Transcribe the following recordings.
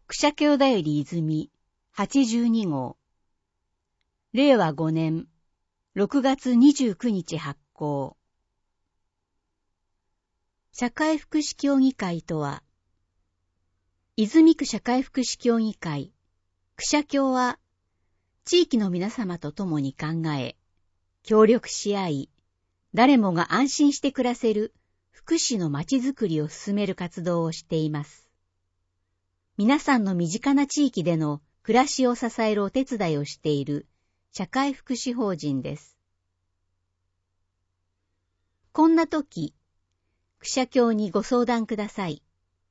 くしゃきょうだより泉82号。令和5年6月29日発行。社会福祉協議会とは、泉区社会福祉協議会、くしゃきょうは、地域の皆様と共に考え、協力し合い、誰もが安心して暮らせる福祉のまちづくりを進める活動をしています。皆さんの身近な地域での暮らしを支えるお手伝いをしている社会福祉法人です。こんな時、くしゃきょうにご相談ください。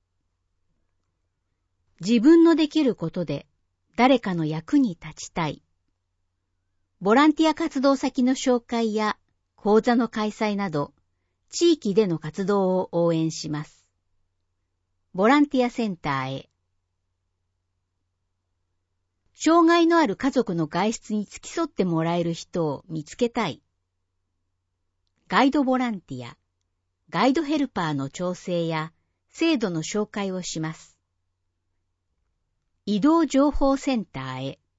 自分のできることで誰かの役に立ちたい。ボランティア活動先の紹介や講座の開催など、地域での活動を応援します。ボランティアセンターへ。障害のある家族の外出に付き添ってもらえる人を見つけたい。ガイドボランティア、ガイドヘルパーの調整や制度の紹介をします。移動情報センターへ。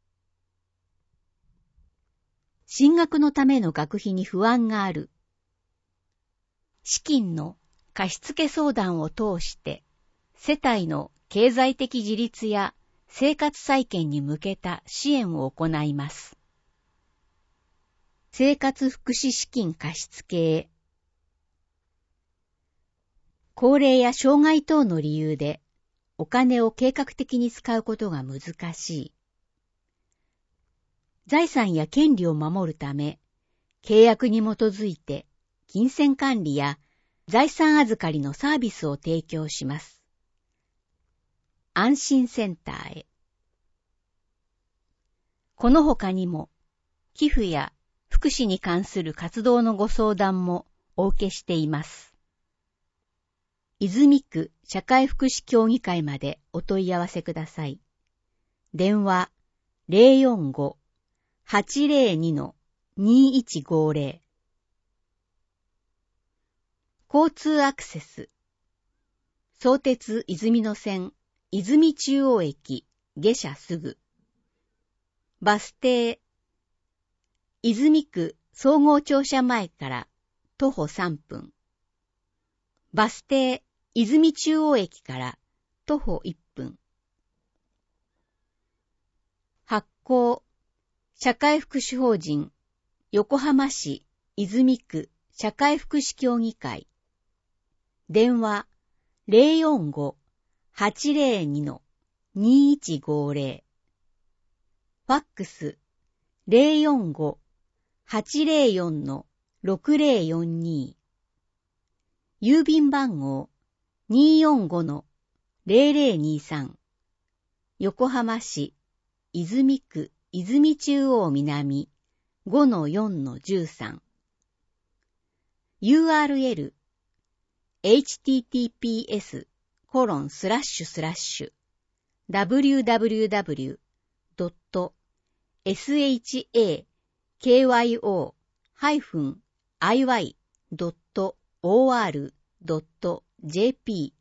進学のための学費に不安がある。資金の貸付相談を通して、世帯の経済的自立や生活再建に向けた支援を行います。生活福祉資金貸付へ。高齢や障害等の理由でお金を計画的に使うことが難しい。財産や権利を守るため、契約に基づいて金銭管理や財産預かりのサービスを提供します。安心センターへ。この他にも、寄付や福祉に関する活動のご相談もお受けしています。泉区社会福祉協議会までお問い合わせください。電話 045-802-2150。交通アクセス。相鉄泉野線泉中央駅下車すぐ。バス停。泉区総合庁舎前から徒歩3分。バス停泉中央駅から徒歩1分。発行社会福祉法人横浜市泉区社会福祉協議会。電話 045-802-2150。ファックス 045-804-6042。郵便番号 245-0023。横浜市泉区泉中央南 5-4-13。URL https://www.shakyo-iy.or.jp/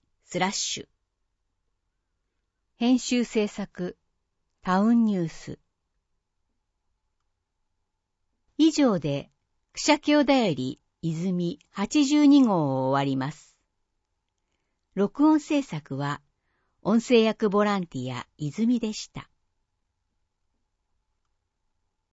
編集制作タウンニュース。以上でくしゃきょうだより泉82号を終わります。録音制作は音声役ボランティア泉でした。